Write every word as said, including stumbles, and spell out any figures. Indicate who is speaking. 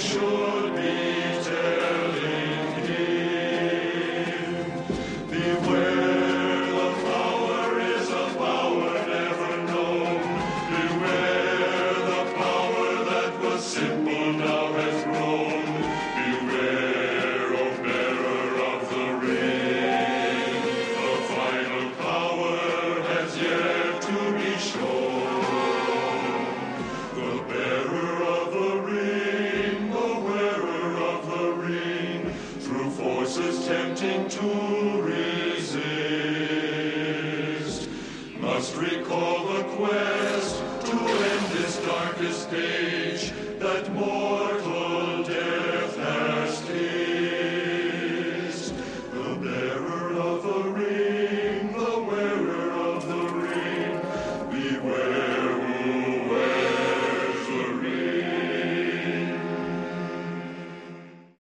Speaker 1: should be telling him. Beware, the power is a power never known. Beware the power that was simple.